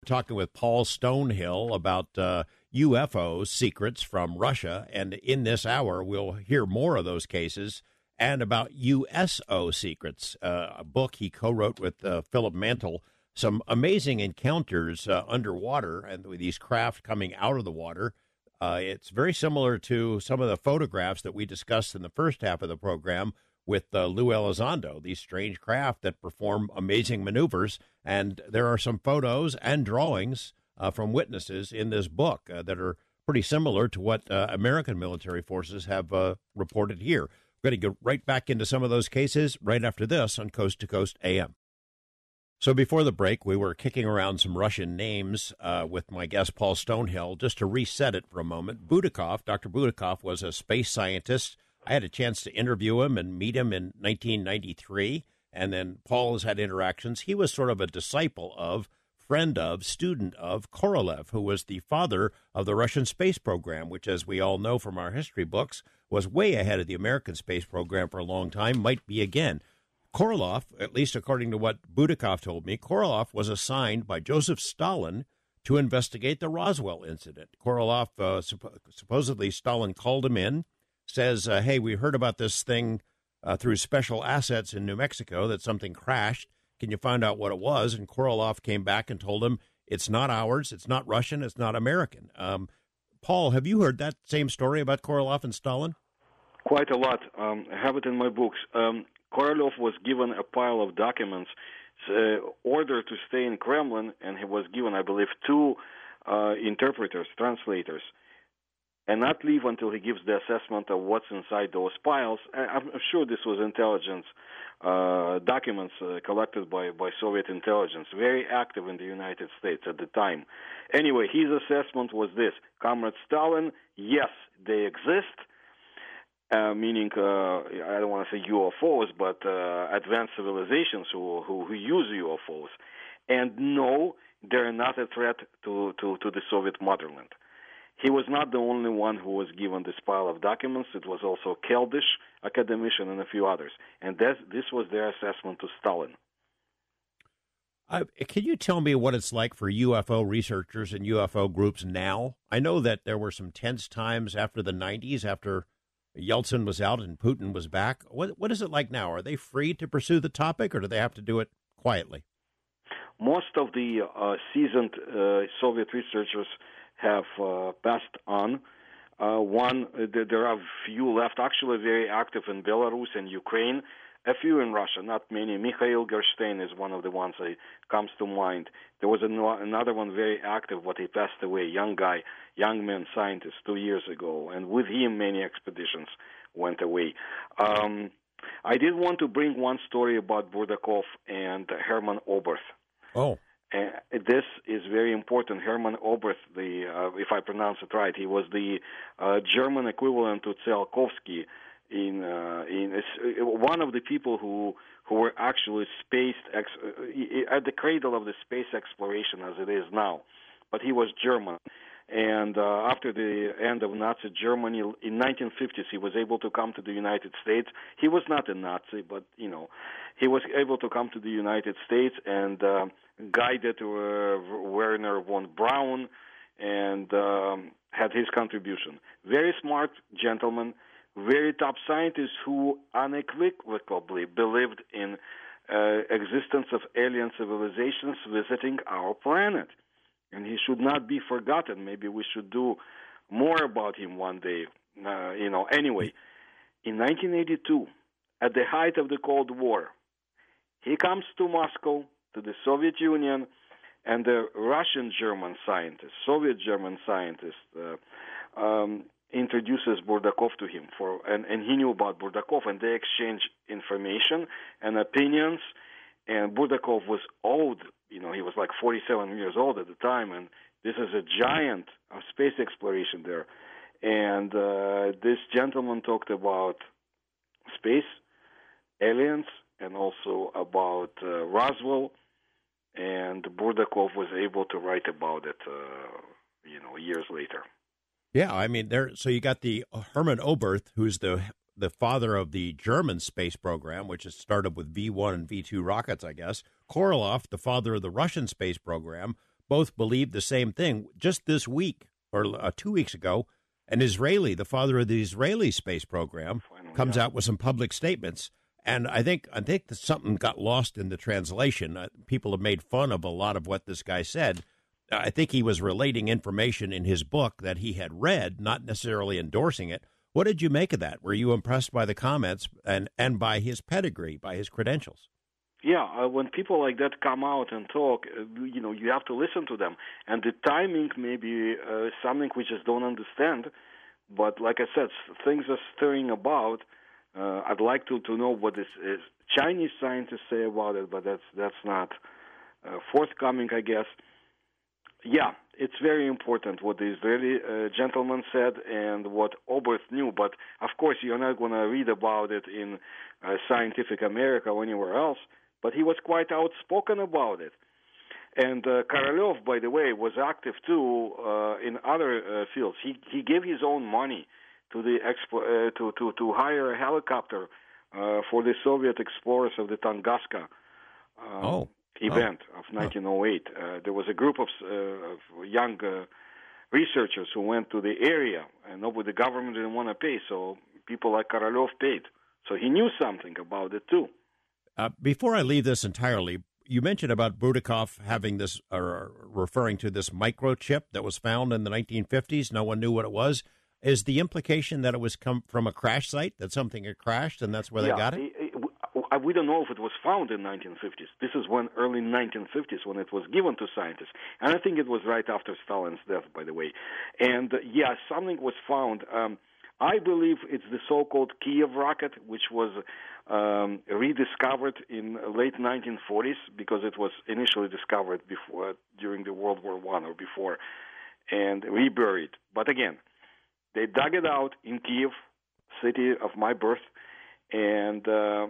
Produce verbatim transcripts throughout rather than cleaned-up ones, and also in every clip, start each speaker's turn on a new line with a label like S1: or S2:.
S1: Talking with Paul Stonehill about uh, U F O secrets from Russia. And in this hour, we'll hear more of those cases and about U S O secrets, uh, a book he co-wrote with uh, Philip Mantle. Some amazing encounters uh, underwater and with these craft coming out of the water. Uh, it's very similar to some of the photographs that we discussed in the first half of the program with uh, Lou Elizondo, these strange craft that perform amazing maneuvers. And there are some photos and drawings uh, from witnesses in this book uh, that are pretty similar to what uh, American military forces have uh, reported here. We're going to go right back into some of those cases right after this on Coast to Coast A M. So before the break, we were kicking around some Russian names uh, with my guest, Paul Stonehill. Just to reset it for a moment, Budakov, Doctor Budakov was a space scientist. I had a chance to interview him and meet him in nineteen ninety-three, and then Paul has had interactions. He was sort of a disciple of, friend of, student of Korolev, who was the father of the Russian space program, which, as we all know from our history books, was way ahead of the American space program for a long time, might be again. Korolev, at least according to what Budakov told me, Korolev was assigned by Joseph Stalin to investigate the Roswell incident. Korolev, uh, supp- supposedly Stalin called him in, says, uh, hey, we heard about this thing uh, through special assets in New Mexico, that something crashed. Can you find out what it was? And Korolev came back and told him, it's not ours, it's not Russian, it's not American. Um, Paul, have you heard that same story about Korolev and Stalin?
S2: Quite a lot. Um, I have it in my books. Um, Korolev was given a pile of documents, uh, ordered to stay in Kremlin, and he was given, I believe, two uh, interpreters, translators, and not leave until he gives the assessment of what's inside those piles. I'm sure this was intelligence uh, documents uh, collected by, by Soviet intelligence, very active in the United States at the time. Anyway, his assessment was this: Comrade Stalin, yes, they exist, uh, meaning, uh, I don't want to say U F Os, but uh, advanced civilizations who, who, who use U F Os. And no, they're not a threat to, to, to the Soviet motherland. He was not the only one who was given this pile of documents. It was also Keldysh, academician, and a few others. And this, this was their assessment to Stalin.
S1: Uh, can you tell me what it's like for U F O researchers and U F O groups now? I know that there were some tense times after the nineties, after Yeltsin was out and Putin was back. What What is it like now? Are they free to pursue the topic, or do they have to do it quietly?
S2: Most of the uh, seasoned uh, Soviet researchers have uh, passed on. Uh, one, uh, there are few left, actually very active in Belarus and Ukraine, a few in Russia, not many. Mikhail Gerstein is one of the ones that comes to mind. There was an, another one very active, but he passed away, young guy, young man scientist, two years ago, and with him many expeditions went away. Um, I did want to bring one story about Burdakov and Hermann Oberth.
S1: Oh.
S2: Uh, this is very important. Hermann Oberth, the uh, if I pronounce it right, he was the uh, German equivalent to Tsiolkovsky. In uh, in uh, one of the people who who were actually space ex- uh, at the cradle of the space exploration as it is now, but he was German. And uh, after the end of Nazi Germany in nineteen fifties, he was able to come to the United States. He was not a Nazi, but you know, he was able to come to the United States and uh, guided uh, Werner von Braun and um, had his contribution. Very smart gentleman, very top scientist who unequivocally believed in uh, existence of alien civilizations visiting our planet. And he should not be forgotten. Maybe we should do more about him one day. Uh, you know. Anyway, in nineteen eighty-two, at the height of the Cold War, he comes to Moscow, to the Soviet Union, and the Russian-German scientist, Soviet-German scientist, uh, um, introduces Burdakov to him. For and, and he knew about Burdakov, and they exchanged information and opinions. And Burdakov was old. You know, he was like forty-seven years old at the time, and this is a giant of space exploration there. And uh, this gentleman talked about space, aliens, and also about uh, Roswell. And Burdakov was able to write about it, uh, you know, years later.
S1: Yeah, I mean, there. So you got the Hermann Oberth, who's the the father of the German space program, which has started with V one and V two rockets, I guess. Korolev, the father of the Russian space program. both believed the same thing. Just this week, or uh, two weeks ago, an Israeli, the father of the Israeli space program,
S2: Finally,
S1: comes
S2: yeah.
S1: out with some public statements. And I think I think that something got lost in the translation. Uh, people have made fun of a lot of what this guy said. I think he was relating information in his book that he had read, not necessarily endorsing it. What did you make of that? Were you impressed by the comments and, and by his pedigree, by his credentials?
S2: Yeah, uh, when people like that come out and talk, uh, you know, you have to listen to them. And the timing may be uh, something we just don't understand. But like I said, things are stirring about. Uh, I'd like to, to know what this is Chinese scientists say about it, but that's that's not uh, forthcoming, I guess. Yeah, it's very important what the Israeli uh, gentleman said and what Oberth knew. But of course, you're not going to read about it in uh, Scientific America or anywhere else. But he was quite outspoken about it. And uh, Korolev, by the way, was active too uh, in other uh, fields. He he gave his own money to the expo- uh, to to to hire a helicopter uh, for the Soviet explorers of the Tunguska um,
S1: oh.
S2: event
S1: oh.
S2: of nineteen oh eight. Uh, there was a group of, uh, of young uh, researchers who went to the area, and nobody, the government didn't want to pay, so people like Korolev paid. So he knew something about it too.
S1: Uh, before I leave this entirely, you mentioned about Budikov having this, or referring to this microchip that was found in the nineteen fifties. No one knew what it was. Is the implication that it was come from a crash site, that something had crashed, and that's where
S2: yeah,
S1: they got it?
S2: it, it? We don't know if it was found in nineteen fifties. This is when early nineteen fifties when it was given to scientists. And I think it was right after Stalin's death, by the way. And, uh, yeah, something was found. Um, I believe it's the so-called Kiev rocket, which was um, rediscovered in late nineteen forties because it was initially discovered before during the World War One or before, and reburied. But again, they dug it out in Kiev, city of my birth, and uh,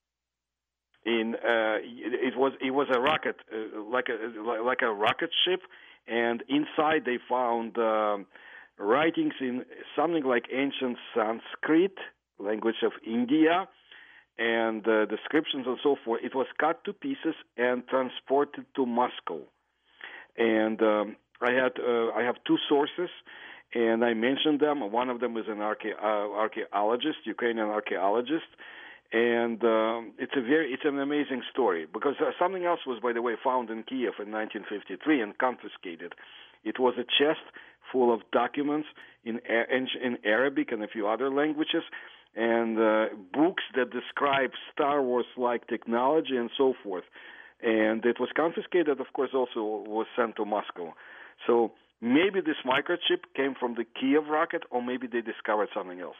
S2: in uh, it was it was a rocket uh, like a like a rocket ship, and inside they found Um, writings in something like ancient Sanskrit, language of India, and uh, descriptions and so forth. It was cut to pieces and transported to Moscow. And um, I had uh, I have two sources, and I mentioned them. One of them is an archae- uh, archaeologist, Ukrainian archaeologist, and um, it's a very it's an amazing story because uh, something else was, by the way, found in Kiev in nineteen fifty-three and confiscated. It was a chest full of documents in in Arabic and a few other languages, and uh, books that describe Star Wars-like technology and so forth. And it was confiscated, of course, also was sent to Moscow. So maybe this microchip came from the Kiev rocket, or maybe they discovered something else.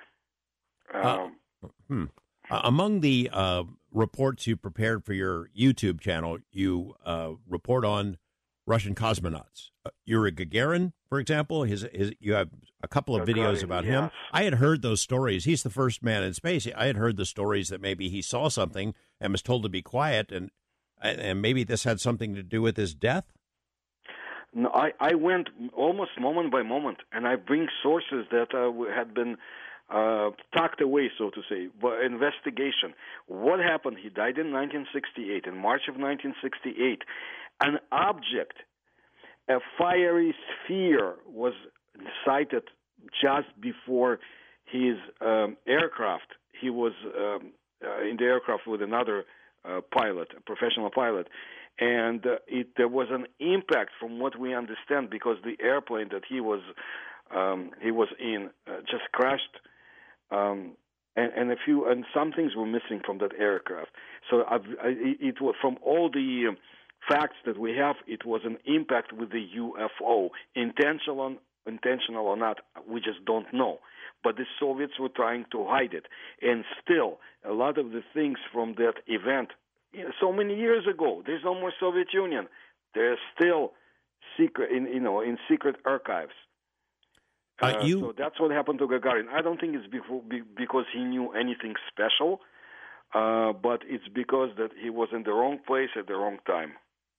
S2: Um,
S1: uh, hmm. uh, among the uh, reports you prepared for your YouTube channel, you uh, report on Russian cosmonauts. Uh, Yuri Gagarin, for example, his, his you have a couple of
S2: Gagarin,
S1: videos about
S2: yes.
S1: him. I had heard those stories. He's the first man in space. I had heard the stories that maybe he saw something and was told to be quiet, and and maybe this had something to do with his death.
S2: No, I, I went almost moment by moment, and I bring sources that uh, had been uh, tucked away, so to say, but investigation. What happened? He died in nineteen sixty-eight, in March of nineteen sixty-eight. An object, a fiery sphere, was sighted just before his um, aircraft. He was um, uh, in the aircraft with another uh, pilot, a professional pilot, and uh, it, there was an impact, from what we understand, because the airplane that he was um, he was in uh, just crashed, um, and, and a few and some things were missing from that aircraft. So I've, I, it was from all the um, facts that we have, it was an impact with the U F O, intentional, intentional or not, we just don't know. But the Soviets were trying to hide it, and still, a lot of the things from that event, you know, so many years ago, there's no more Soviet Union. There's still secret, in you know, in secret archives.
S1: Uh,
S2: uh,
S1: you...
S2: So that's what happened to Gagarin. I don't think it's before, be, because he knew anything special, uh, but it's because that he was in the wrong place at the wrong time.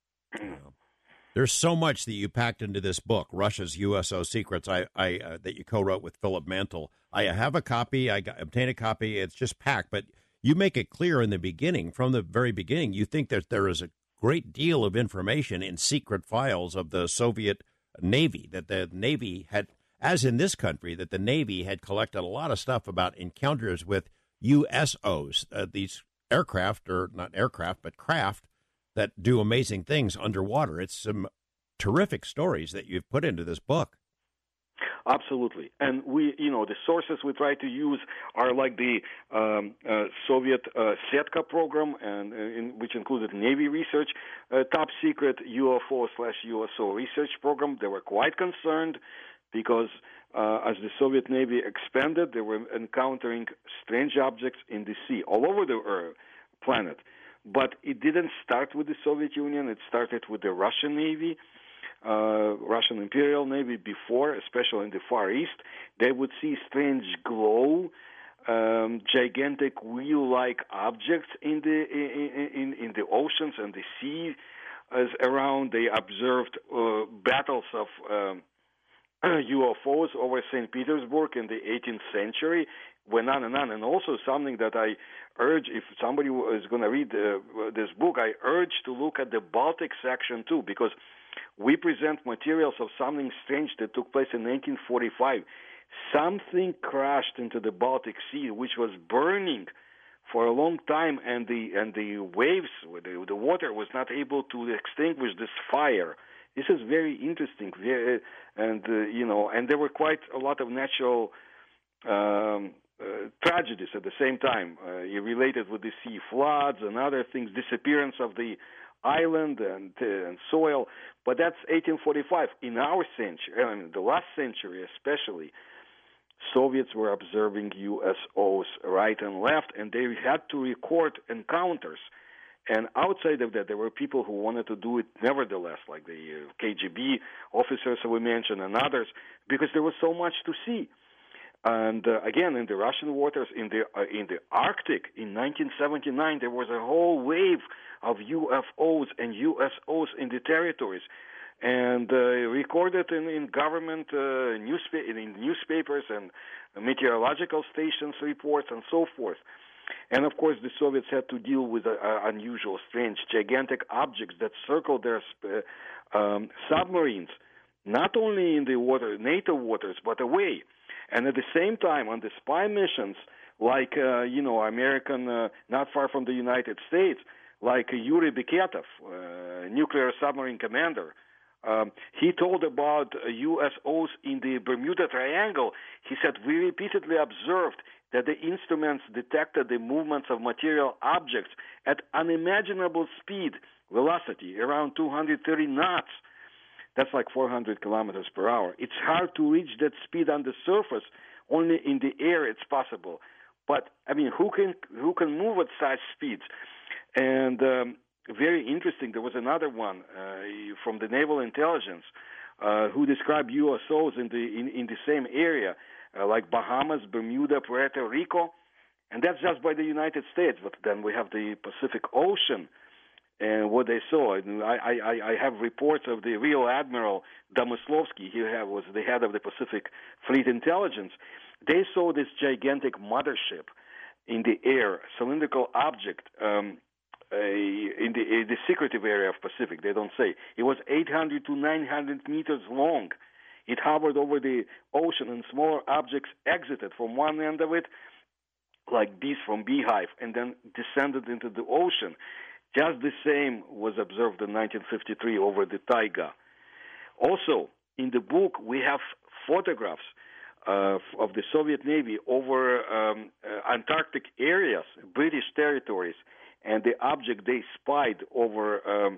S1: There's so much that you packed into this book, Russia's U S O Secrets, I, I uh, that you co-wrote with Philip Mantle. I have a copy. I got, obtained a copy. It's just packed. But you make it clear in the beginning, from the very beginning, you think that there is a great deal of information in secret files of the Soviet Navy, that the Navy had, as in this country, that the Navy had collected a lot of stuff about encounters with U S Os, uh, these aircraft, or not aircraft, but craft that do amazing things underwater. It's some terrific stories that you've put into this book.
S2: Absolutely. And we, you know, the sources we try to use are like the um, uh, Soviet uh, Setka program, and uh, in, which included Navy research, uh, top secret U F O slash U S O research program. They were quite concerned because uh, as the Soviet Navy expanded, they were encountering strange objects in the sea all over the uh, planet. But it didn't start with the Soviet Union. It started with the Russian Navy. Uh, Russian Imperial Navy before, especially in the Far East. They would see strange glow, um, gigantic wheel-like objects in the in, in, in the oceans and the sea as around. They observed uh, battles of um, U F Os over Saint Petersburg in the eighteenth century. Went on and on. And also something that I urge, if somebody is going to read uh, this book, I urge to look at the Baltic section too, because we present materials of something strange that took place in nineteen forty-five. Something crashed into the Baltic Sea, which was burning for a long time, and the and the waves, the, the water was not able to extinguish this fire. This is very interesting, very, and uh, you know, and there were quite a lot of natural um, uh, tragedies at the same time, uh, related with the sea floods and other things, disappearance of the island and, uh, and soil. But that's eighteen forty-five. In our century, I mean, the last century especially, Soviets were observing U S Os right and left, and they had to record encounters. And outside of that, there were people who wanted to do it nevertheless, like the uh, K G B officers we mentioned and others, because there was so much to see. And uh, again, in the Russian waters, in the uh, in the Arctic, in nineteen seventy-nine, there was a whole wave of U F Os and U S Os in the territories, and uh, recorded in, in government uh, newspa- in newspapers and meteorological stations reports and so forth. And of course, the Soviets had to deal with uh, unusual, strange, gigantic objects that circled their uh, um, submarines, not only in the water, NATO waters, but away. And at the same time, on the spy missions, like, uh, you know, American, uh, not far from the United States, like uh, Yuri Beketov, uh, nuclear submarine commander, um, he told about uh, U S Os in the Bermuda Triangle. He said, we repeatedly observed that the instruments detected the movements of material objects at unimaginable speed, velocity, around two hundred thirty knots. That's like four hundred kilometers per hour. It's hard to reach that speed on the surface. Only in the air it's possible. But, I mean, who can who can move at such speeds? And um, very interesting, there was another one uh, from the Naval Intelligence uh, who described U S Os in the in, in the same area, uh, like Bahamas, Bermuda, Puerto Rico. And that's just by the United States. But then we have the Pacific Ocean. And what they saw, and I, I, I have reports of the Rear Admiral Domoslovsky, he was the head of the Pacific Fleet Intelligence. They saw this gigantic mothership in the air, cylindrical object um, a, in, the, in the secretive area of Pacific. They don't say. It was eight hundred to nine hundred meters long. It hovered over the ocean, and smaller objects exited from one end of it, like bees from beehive, and then descended into the ocean. Just the same was observed in nineteen fifty-three over the taiga. Also, in the book, we have photographs uh, of the Soviet Navy over um, uh, Antarctic areas, British territories, and the object they spied over um,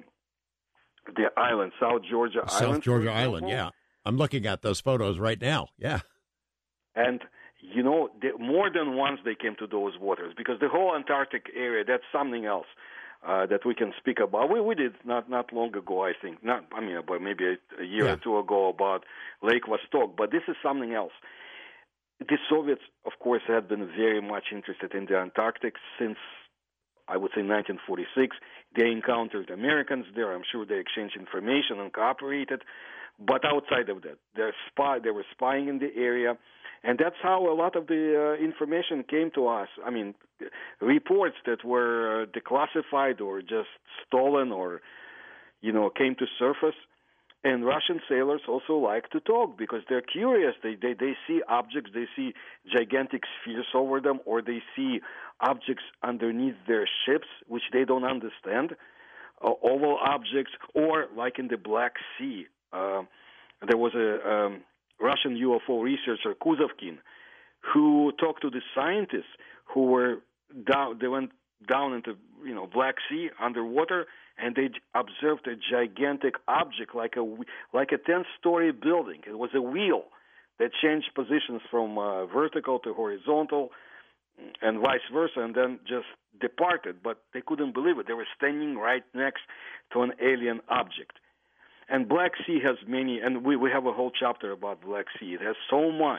S2: the island, South Georgia
S1: South
S2: Island.
S1: South Georgia Island, yeah. I'm looking at those photos right now, yeah.
S2: And you know, the, more than once they came to those waters, because the whole Antarctic area, that's something else. Uh, that we can speak about. We, we did not not long ago, I think. Not, I mean, about maybe a, a year yeah. or two ago about Lake Vostok. But this is something else. The Soviets, of course, had been very much interested in the Antarctic since I would say nineteen forty-six. They encountered Americans there. I'm sure they exchanged information and cooperated. But outside of that, they're spy, they were spying in the area. And that's how a lot of the uh, information came to us. I mean, reports that were uh, declassified or just stolen or, you know, came to surface. And Russian sailors also like to talk because they're curious. They, they they see objects, they see gigantic spheres over them, or they see objects underneath their ships, which they don't understand, uh, oval objects, or like in the Black Sea. Uh, there was a um, Russian U F O researcher, Kuzovkin, who talked to the scientists who were down. They went down into you know Black Sea underwater, and they observed a gigantic object like a like a ten-story building. It was a wheel that changed positions from uh, vertical to horizontal, and vice versa, and then just departed. But they couldn't believe it. They were standing right next to an alien object. And Black Sea has many, and we, we have a whole chapter about Black Sea. It has so much,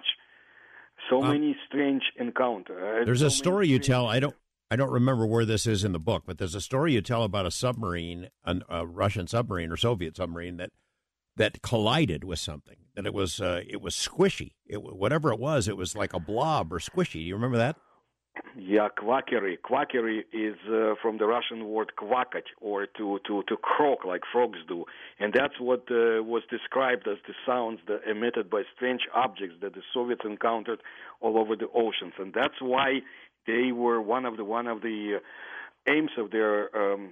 S2: so um, many strange encounters.
S1: There's
S2: so
S1: a story you tell. I don't, I don't remember where this is in the book, but there's a story you tell about a submarine, an, a Russian submarine or Soviet submarine that that collided with something. That it was, uh, it was squishy. It whatever it was, it was like a blob or squishy. Do you remember that?
S2: Yeah, quackery. Quackery is uh, from the Russian word kvakat, or to, to, to croak like frogs do. And that's what uh, was described as the sounds that emitted by strange objects that the Soviets encountered all over the oceans. And that's why they were one of the one of the uh, aims of their um,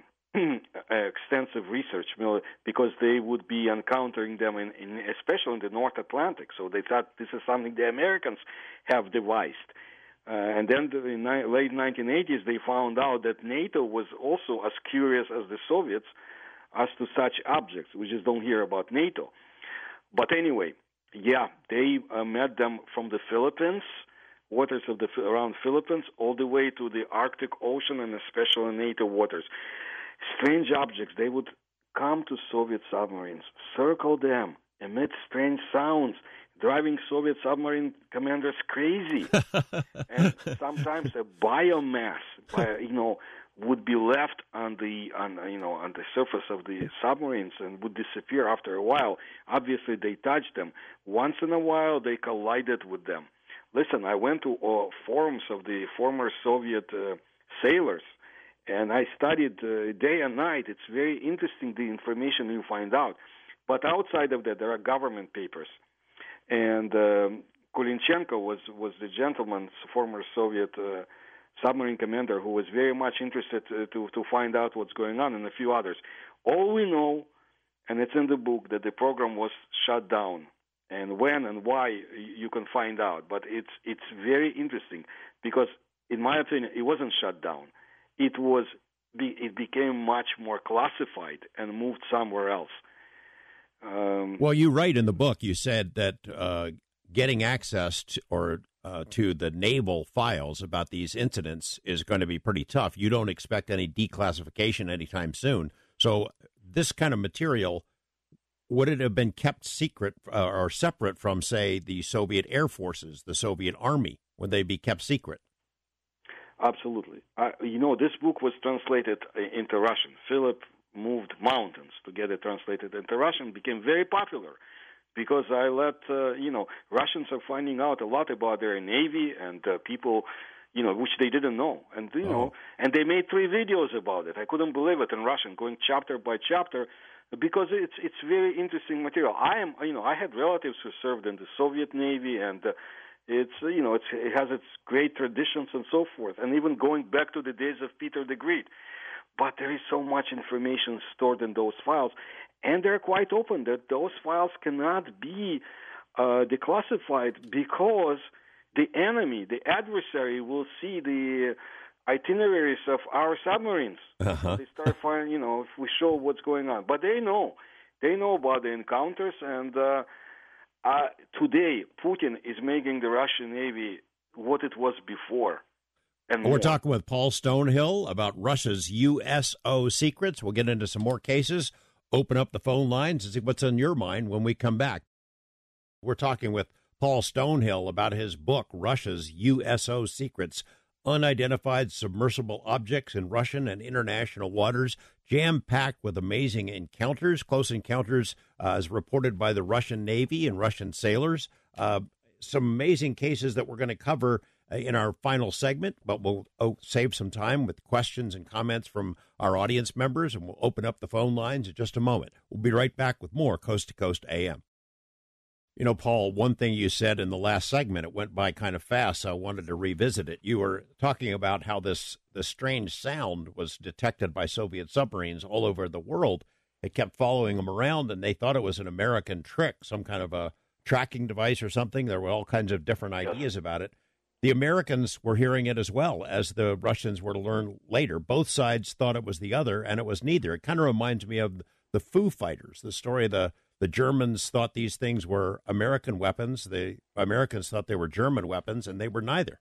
S2: extensive research, you know, because they would be encountering them, in, in especially in the North Atlantic. So they thought this is something the Americans have devised. Uh, and then the, in the late nineteen eighties, they found out that NATO was also as curious as the Soviets as to such objects. We just don't hear about NATO. But anyway, yeah, they uh, met them from the Philippines, waters of the around Philippines, all the way to the Arctic Ocean and especially NATO waters. Strange objects. They would come to Soviet submarines, circle them, emit strange sounds, driving Soviet submarine commanders crazy. And sometimes a biomass, you know, would be left on the on you know on the surface of the submarines and would disappear after a while. Obviously, they touched them. Once in a while, they collided with them. Listen, I went to uh, forums of the former Soviet uh, sailors, and I studied uh, day and night. It's very interesting, the information you find out. But outside of that, there are government papers. And um, Kulinchenko was, was the gentleman, former Soviet uh, submarine commander, who was very much interested uh, to, to find out what's going on, and a few others. All we know, and it's in the book, that the program was shut down. And when and why, you can find out. But it's it's very interesting because, in my opinion, it wasn't shut down. It was it became much more classified and moved somewhere else. Um,
S1: well, you write in the book, you said that uh, getting access to, or uh, to the naval files about these incidents is going to be pretty tough. You don't expect any declassification anytime soon. So this kind of material, would it have been kept secret uh, or separate from, say, the Soviet Air Forces, the Soviet Army? Would they be kept secret?
S2: Absolutely. Uh, you know, this book was translated into Russian. Philip moved mountains to get it translated into Russian. Became very popular because I let, uh, you know, Russians are finding out a lot about their Navy and uh, people, you know, which they didn't know. And, you oh. know, and they made three videos about it. I couldn't believe it in Russian, going chapter by chapter, because it's it's very interesting material. I am, you know, I had relatives who served in the Soviet Navy, and uh, it's, you know, it's, it has its great traditions and so forth, and even going back to the days of Peter the Great. But there is so much information stored in those files, and they're quite open that those files cannot be uh, declassified because the enemy, the adversary, will see the itineraries of our submarines.
S1: Uh-huh.
S2: They start finding, you know, if we show what's going on. But they know. They know about the encounters, and uh, uh, today Putin is making the Russian Navy what it was before. And
S1: We're more. talking with Paul Stonehill about Russia's U S O secrets. We'll get into some more cases, open up the phone lines, and see what's on your mind when we come back. We're talking with Paul Stonehill about his book, Russia's U S O Secrets, unidentified submersible objects in Russian and international waters, jam-packed with amazing encounters, close encounters uh, as reported by the Russian Navy and Russian sailors. Uh, some amazing cases that we're going to cover uh, in our final segment, but we'll oh, save some time with questions and comments from our audience members, and we'll open up the phone lines in just a moment. We'll be right back with more Coast to Coast A M. You know, Paul, one thing you said in the last segment, it went by kind of fast, so I wanted to revisit it. You were talking about how this, this strange sound was detected by Soviet submarines all over the world. They kept following them around, and they thought it was an American trick, some kind of a tracking device or something. There were all kinds of different ideas about it. The Americans were hearing it as well, as the Russians were to learn later. Both sides thought it was the other, and it was neither. It kind of reminds me of the Foo Fighters, the story of the The Germans thought these things were American weapons. The Americans thought they were German weapons, and they were neither.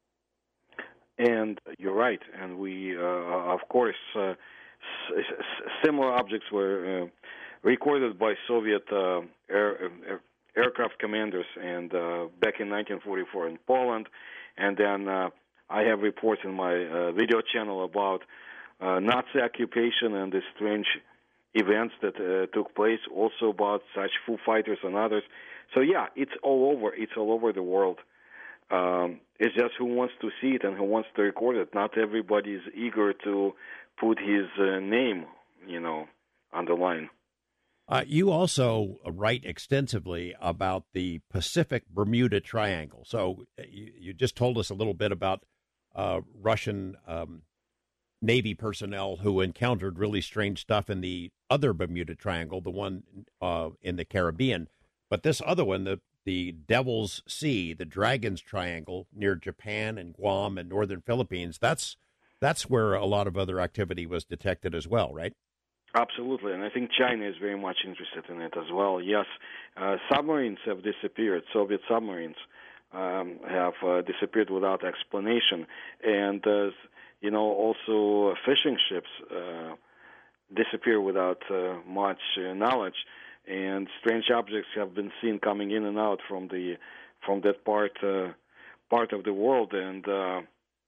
S2: And you're right. And we, uh, of course, uh, s- s- similar objects were uh, recorded by Soviet uh, air, air, aircraft commanders, and uh, back in nineteen forty-four in Poland. And then uh, I have reports in my uh, video channel about uh, Nazi occupation and the strange events that uh, took place, also about such Foo Fighters and others. So yeah, it's all over. It's all over the world. Um, it's just who wants to see it and who wants to record it. Not everybody is eager to put his uh, name, you know, on the line.
S1: Uh, you also write extensively about the Pacific Bermuda Triangle. So you, you just told us a little bit about uh, Russian um, Navy personnel who encountered really strange stuff in the other Bermuda Triangle, the one uh, in the Caribbean. But this other one, the, the Devil's Sea, the Dragon's Triangle near Japan and Guam and northern Philippines, that's that's where a lot of other activity was detected as well, right?
S2: Absolutely, and I think China is very much interested in it as well. Yes, uh, submarines have disappeared. Soviet submarines um, have uh, disappeared without explanation. And uh, You know, also fishing ships uh, disappear without uh, much uh, knowledge, and strange objects have been seen coming in and out from the from that part uh, part of the world, and uh,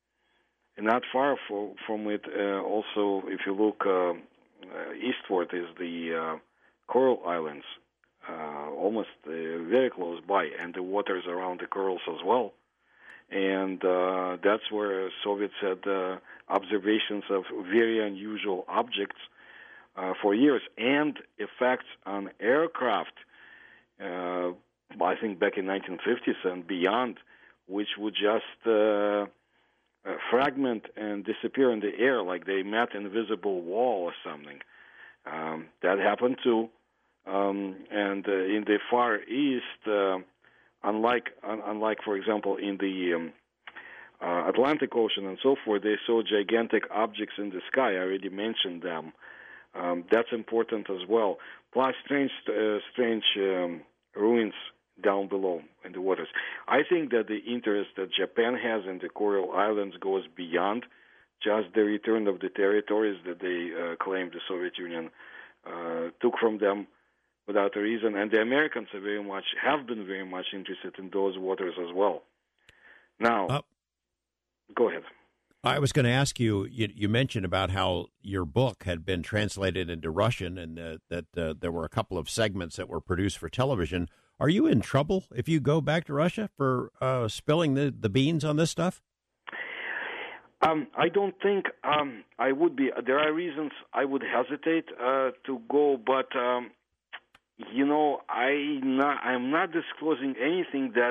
S2: not far for, from it. Uh, also, if you look uh, uh, eastward, is the uh, Coral Islands, uh, almost uh, very close by, and the waters around the corals as well. And uh, that's where Soviets had uh, observations of very unusual objects uh, for years, and effects on aircraft, uh, I think back in nineteen fifties and beyond, which would just uh, uh, fragment and disappear in the air like they met an invisible wall or something. Um, that happened too. Um, and uh, in the Far East, uh, Unlike, unlike, for example, in the um, uh, Atlantic Ocean and so forth, they saw gigantic objects in the sky. I already mentioned them. Um, that's important as well. Plus, strange, uh, strange um, ruins down below in the waters. I think that the interest that Japan has in the Coral Islands goes beyond just the return of the territories that they uh, claim the Soviet Union uh, took from them without a reason, and the Americans are very much have been very much interested in those waters as well. Now, uh, go ahead.
S1: I was going to ask you, you. You mentioned about how your book had been translated into Russian, and uh, that uh, there were a couple of segments that were produced for television. Are you in trouble if you go back to Russia for uh, spilling the, the beans on this stuff?
S2: Um, I don't think um, I would be. There are reasons I would hesitate uh, to go, but. Um, You know, I not, I'm not disclosing anything that,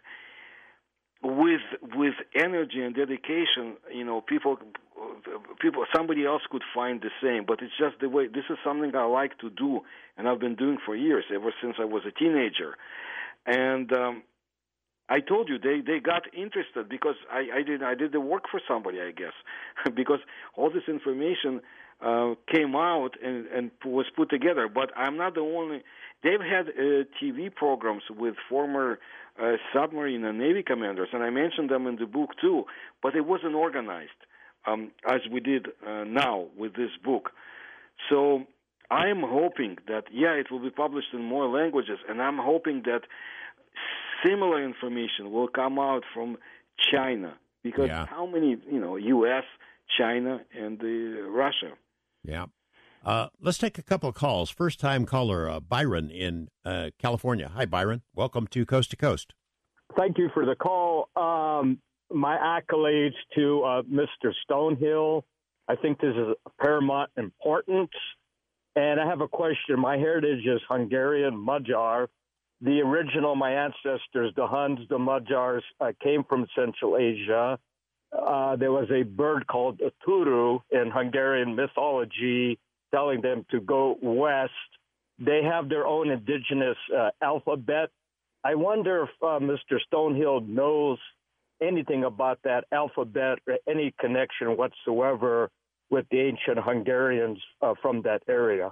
S2: with with energy and dedication, you know, people, people, somebody else could find the same. But it's just the way. This is something I like to do, and I've been doing for years, ever since I was a teenager. And um, I told you they, they got interested because I, I did I did the work for somebody, I guess, because all this information. Uh, came out and, and was put together, but I'm not the only. They've had uh, T V programs with former uh, submarine and Navy commanders, and I mentioned them in the book too, but it wasn't organized um, as we did uh, now with this book. So I'm hoping that, yeah, it will be published in more languages, and I'm hoping that similar information will come out from China, because
S1: Yeah.
S2: how many, you know, U S, China, and uh, Russia.
S1: Yeah. Uh, let's take a couple of calls. First time caller, uh, Byron in uh, California. Hi, Byron. Welcome to Coast to Coast.
S3: Thank you for the call. Um, my accolades to uh, Mister Stonehill. I think this is paramount importance. And I have a question. My heritage is Hungarian Magyar. The original, my ancestors, the Huns, the Magyars, uh, came from Central Asia. Uh, there was a bird called a turu in Hungarian mythology telling them to go west. They have their own indigenous uh, alphabet. I wonder if uh, Mister Stonehill knows anything about that alphabet or any connection whatsoever with the ancient Hungarians uh, from that area.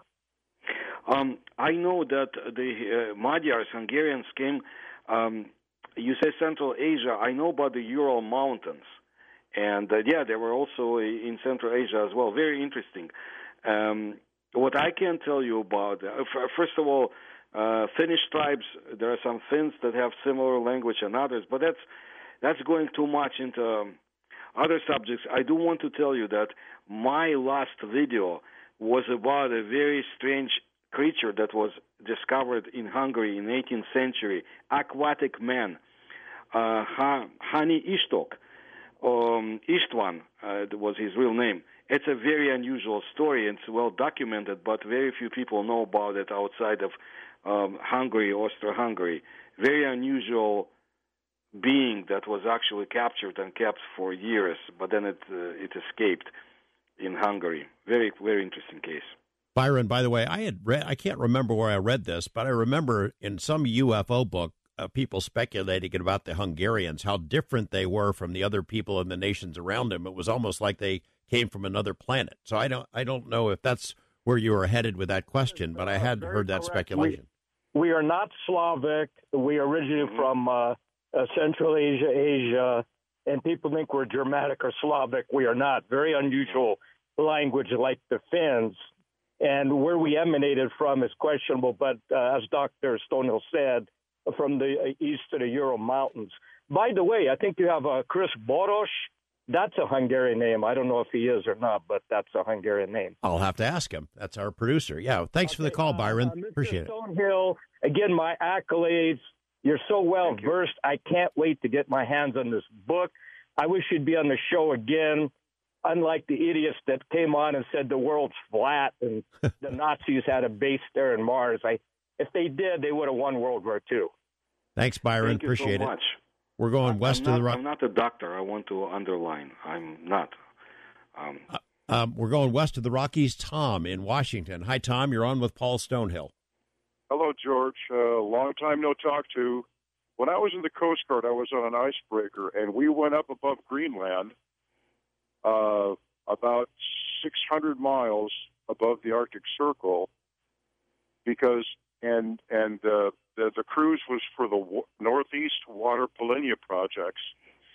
S2: Um, I know that the uh, Magyars, Hungarians came, um, you say Central Asia, I know about the Ural Mountains. And, uh, yeah, they were also in Central Asia as well. Very interesting. Um, what I can tell you about, uh, first of all, uh, Finnish tribes, there are some Finns that have similar language and others, but that's that's going too much into um, other subjects. I do want to tell you that my last video was about a very strange creature that was discovered in Hungary in eighteenth century, aquatic man, uh, Hani Istok. Um, Istvan uh, was his real name. It's a very unusual story. It's well documented, but very few people know about it outside of um, Hungary, Austro-Hungary. Very unusual being that was actually captured and kept for years, but then it uh, it escaped in Hungary. Very, very interesting case.
S1: Byron, by the way, I had read, I can't remember where I read this, but I remember in some U F O book, Uh, people speculating about the Hungarians, how different they were from the other people in the nations around them. It was almost like they came from another planet. So I don't, I don't know if that's where you were headed with that question, but I had
S3: Very
S1: heard that
S3: correct.
S1: speculation.
S3: We, we are not Slavic. We originate
S2: Mm-hmm.
S3: from uh, uh, Central Asia, Asia, and people think we're Germanic or Slavic. We are not. Very unusual language like the Finns. And where we emanated from is questionable, but uh, as Doctor Stonehill said, from the east of the Ural Mountains. By the way, I think you have uh, Chris Boros. That's a Hungarian name. I don't know if he is or not, but that's a Hungarian name.
S1: I'll have to ask him. That's our producer. Yeah, thanks
S3: Okay,
S1: for the call, Byron.
S3: Uh, uh, Mister
S1: Appreciate it.
S3: Stonehill, again, my accolades. You're so well versed. I can't wait to get my hands on this book. I wish you'd be on the show again. Unlike the idiots that came on and said the world's flat and the Nazis had a base there in Mars. I If they did, they would have won World War Two.
S1: Thanks, Byron.
S2: Thank you
S1: Appreciate
S2: so
S1: it.
S2: much.
S1: We're going west
S2: I'm
S1: of
S2: not,
S1: the rock.
S2: I'm not a doctor. I want to underline. I'm not. Um,
S1: Uh, um, we're going west of the Rockies. Tom in Washington. Hi, Tom. You're on with Paul Stonehill.
S4: Hello, George. Uh, long time no talk to. When I was in the Coast Guard, I was on an icebreaker, and we went up above Greenland, uh, about six hundred miles above the Arctic Circle, because and and uh, the the cruise was for the w- Northeast Water Polynya projects,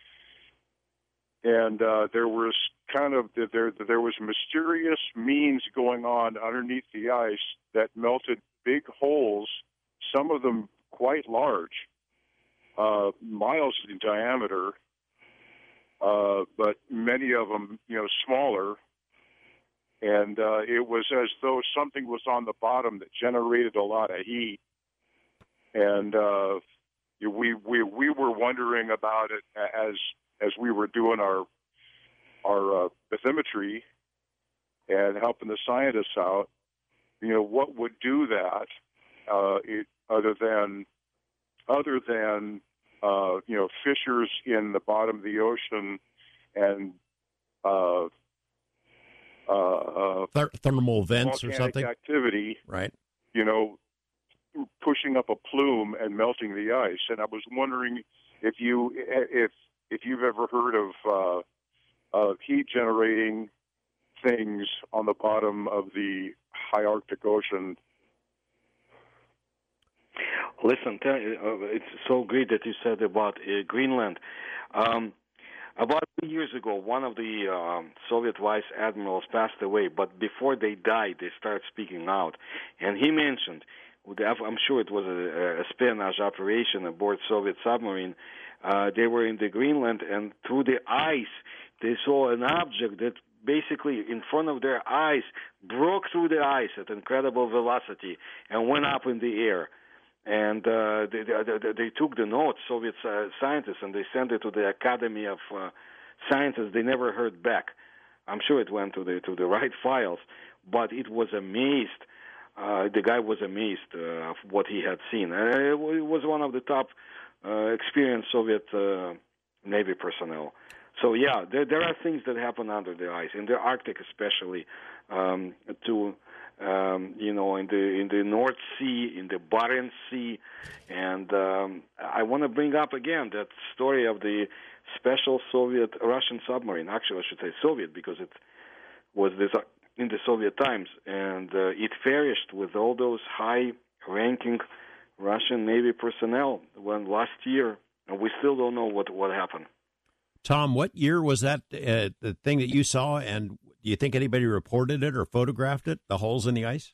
S4: and uh, there was kind of there there was mysterious means going on underneath the ice that melted big holes, some of them quite large, uh, miles in diameter, uh, but many of them, you know, smaller. And uh, it was as though something was on the bottom that generated a lot of heat. And uh, we we we were wondering about it as as we were doing our our uh, bathymetry and helping the scientists out. You know, what would do that? Uh, it, other than other than uh, you know, fissures in the bottom of the ocean and uh, uh, uh,
S1: Th- thermal vents or
S4: volcanic
S1: something,
S4: activity,
S1: right?
S4: you know, pushing up a plume and melting the ice. And I was wondering if you if if you've ever heard of uh, of heat generating things on the bottom of the high Arctic Ocean.
S2: Listen, tell, uh, it's so great that you said about uh, Greenland. Um, about two years ago, one of the um, Soviet vice admirals passed away, but before they died, they started speaking out. And he mentioned I'm sure it was a, a espionage operation aboard Soviet submarine. Uh, they were in the Greenland, and through the ice, they saw an object that basically in front of their eyes broke through the ice at incredible velocity and went up in the air. And uh, they, they, they took the notes, Soviet uh, scientists, and they sent it to the Academy of uh, Sciences. They never heard back. I'm sure it went to the to the right files, but it was amazed. Uh, the guy was amazed uh, of what he had seen. Uh, it was one of the top uh, experienced Soviet uh, Navy personnel. So yeah, there, there are things that happen under the ice, in the Arctic especially, um, to um, you know, in the in the North Sea, in the Barents Sea, and um, I want to bring up again that story of the special Soviet Russian submarine. Actually, I should say Soviet because it was this in the Soviet times, and uh, it perished with all those high-ranking Russian Navy personnel when last year, and we still don't know what what happened.
S1: Tom, what year was that, uh, the thing that you saw, and do you think anybody reported it or photographed it, the holes in the ice?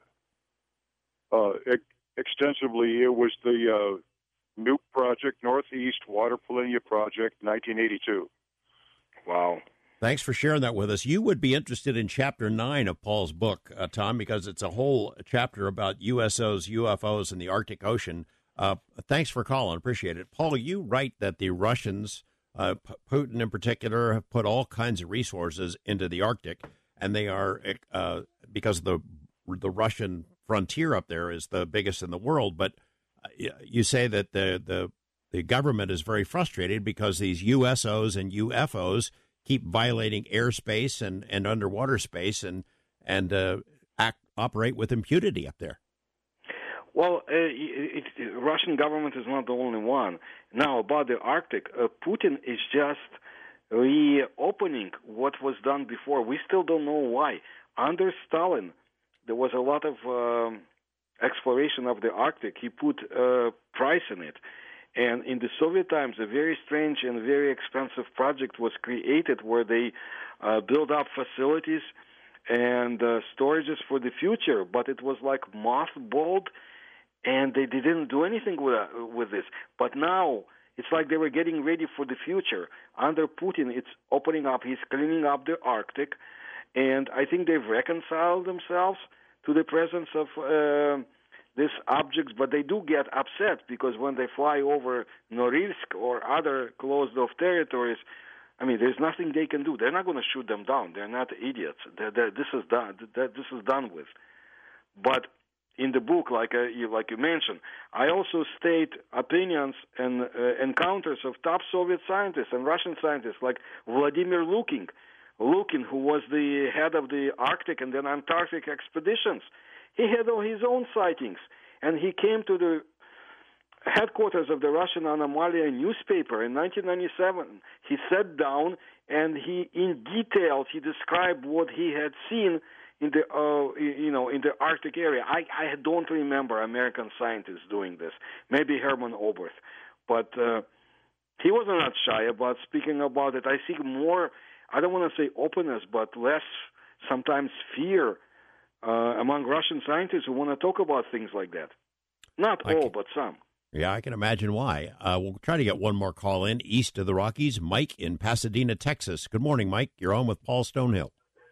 S4: Uh, ex- extensively, it was the uh, Nuke Project, Northeast Water Polynya Project, nineteen eighty-two.
S2: Wow.
S1: Thanks for sharing that with us. You would be interested in Chapter nine of Paul's book, uh, Tom, because it's a whole chapter about U S Os, U F Os, in the Arctic Ocean. Uh, thanks for calling. Appreciate it. Paul, you write that the Russians... Uh, Putin in particular have put all kinds of resources into the Arctic, and they are uh, because the the Russian frontier up there is the biggest in the world. But you say that the the the government is very frustrated because these U S Os and U F Os keep violating airspace and, and underwater space and and uh, act, operate with impunity up there.
S2: Well, uh, it, it, Russian government is not the only one. Now, about the Arctic, uh, Putin is just reopening what was done before. We still don't know why. Under Stalin, there was a lot of um, exploration of the Arctic. He put a uh, price in it. And in the Soviet times, a very strange and very expensive project was created where they uh, built up facilities and uh, storages for the future, but it was like mothballed, and they didn't do anything with uh, with this. But now it's like they were getting ready for the future. Under Putin, it's opening up. He's cleaning up the Arctic, and I think they've reconciled themselves to the presence of uh, these objects. But they do get upset because when they fly over Norilsk or other closed-off territories, I mean, there's nothing they can do. They're not going to shoot them down. They're not idiots. They're, they're, this is done. They're, this is done with. But in the book, like uh, you, like you mentioned, I also state opinions and uh, encounters of top Soviet scientists and Russian scientists, like Vladimir Lukin, Lukin, who was the head of the Arctic and then Antarctic expeditions. He had all his own sightings, and he came to the headquarters of the Russian Anomalia newspaper in nineteen ninety-seven. He sat down and he, in detail, he described what he had seen in the, uh, you know, in the Arctic area. I, I don't remember American scientists doing this. Maybe Herman Oberth, but uh, he was not shy about speaking about it. I see more. I don't want to say openness, but less sometimes fear uh, among Russian scientists who want to talk about things like that. Not
S1: I
S2: all,
S1: can,
S2: but some.
S1: Yeah, I can imagine why. Uh, we'll try to get one more call in east of the Rockies. Mike in Pasadena, Texas. Good morning, Mike. You're on with Paul Stonehill.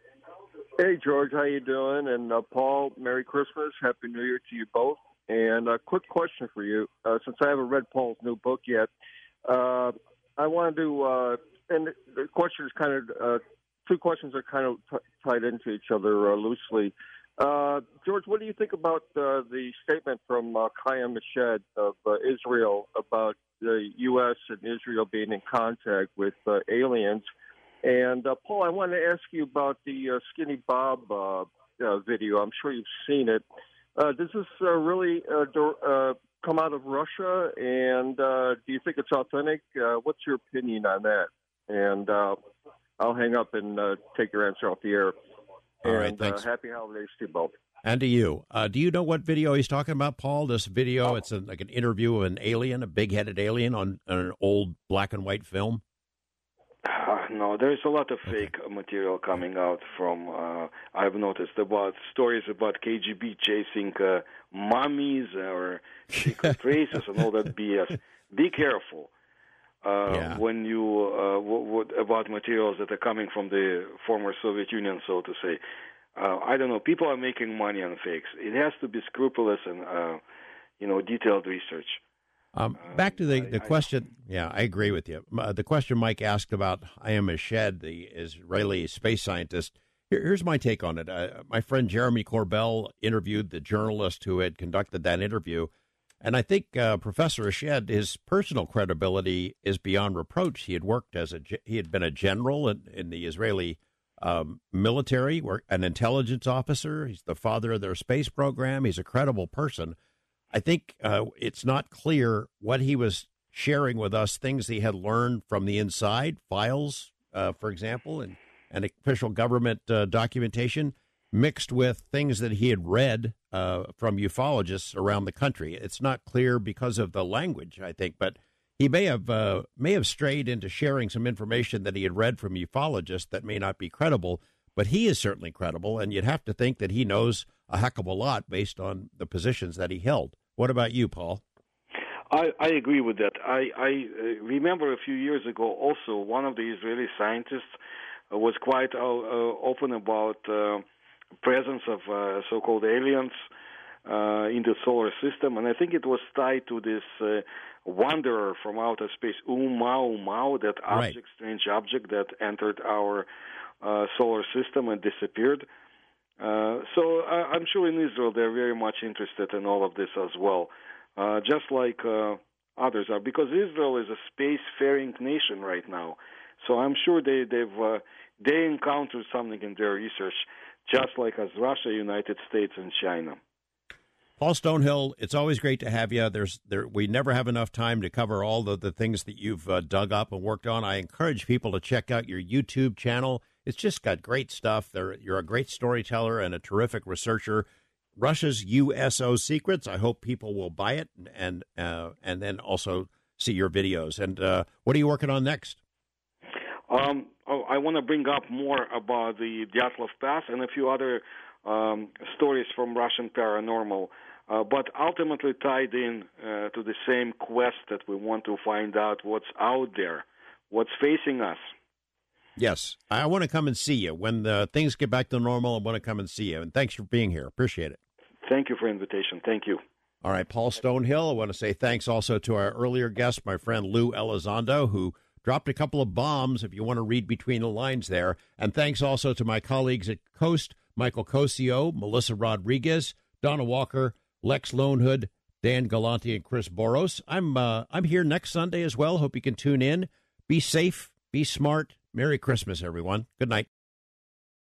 S5: Hey, George, how you doing? And uh, Paul, Merry Christmas, Happy New Year to you both. And a quick question for you, uh, since I haven't read Paul's new book yet, uh, I wanted to, uh, and the question is kind of, uh, two questions are kind of t- tied into each other uh, loosely. Uh, George, what do you think about uh, the statement from uh, Chaim Mashed of uh, Israel about the U S and Israel being in contact with uh, aliens? And, uh, Paul, I wanted to ask you about the uh, Skinny Bob uh, uh, video. I'm sure you've seen it. Uh, does this uh, really uh, do, uh, come out of Russia? And uh, do you think it's authentic? Uh, what's your opinion on that? And uh, I'll hang up and uh, take your answer off the air.
S1: All
S5: and,
S1: right, thanks.
S5: Uh, happy holidays to you both.
S1: And to you. Uh, do you know what video he's talking about, Paul? This video, it's a, like an interview of an alien, a big-headed alien on, on an old black and white film.
S2: Uh, no, there's a lot of fake okay. material coming out from, uh, I've noticed about stories about K G B chasing uh, mummies or secret races and all that B S. Be careful uh, yeah. when you, uh, w- w- about materials that are coming from the former Soviet Union, so to say. Uh, I don't know, people are making money on fakes. It has to be scrupulous and, uh, you know, detailed research.
S1: Um, back to the, the question. Yeah, I agree with you. Uh, the question Mike asked about Hayam Eshed, the Israeli space scientist. Here, here's my take on it. Uh, my friend Jeremy Corbell interviewed the journalist who had conducted that interview. And I think uh, Professor Eshed, his personal credibility is beyond reproach. He had worked as a, he had been a general in, in the Israeli um, military, an intelligence officer. He's the father of their space program. He's a credible person. I think uh, it's not clear what he was sharing with us, things he had learned from the inside, files, uh, for example, and, and official government uh, documentation, mixed with things that he had read uh, from ufologists around the country. It's not clear because of the language, I think, but he may have uh, may have strayed into sharing some information that he had read from ufologists that may not be credible, but he is certainly credible, and you'd have to think that he knows a heck of a lot based on the positions that he held. What about you, Paul?
S2: I, I agree with that. I, I uh, remember a few years ago also one of the Israeli scientists uh, was quite uh, uh, open about uh, presence of uh, so-called aliens uh, in the solar system, and I think it was tied to this uh, wanderer from outer space, Umau Umau, that object, right. strange object that entered our uh, solar system and disappeared. Uh, so uh, I'm sure in Israel they're very much interested in all of this as well, uh, just like uh, others are, because Israel is a space-faring nation right now. So I'm sure they, they've uh, they encountered something in their research, just like as Russia, United States, and China.
S1: Paul Stonehill, it's always great to have you. There's there we never have enough time to cover all the, the things that you've uh, dug up and worked on. I encourage people to check out your YouTube channel. It's just got great stuff. There, you're a great storyteller and a terrific researcher. Russia's U S O Secrets. I hope people will buy it and uh, and then also see your videos. And uh, what are you working on next?
S2: Um, oh, I want to bring up more about the Dyatlov Pass and a few other um, stories from Russian paranormal, uh, but ultimately tied in uh, to the same quest that we want to find out what's out there, what's facing us.
S1: Yes, I want to come and see you. When the things get back to normal, I want to come and see you. And thanks for being here. Appreciate it.
S2: Thank you for the invitation. Thank you.
S1: All right, Paul Stonehill. I want to say thanks also to our earlier guest, my friend Lou Elizondo, who dropped a couple of bombs, if you want to read between the lines there. And thanks also to my colleagues at Coast, Michael Cosio, Melissa Rodriguez, Donna Walker, Lex Lonehood, Dan Galante, and Chris Boros. I'm uh, I'm here next Sunday as well. Hope you can tune in. Be safe. Be smart. Merry Christmas, everyone. Good night.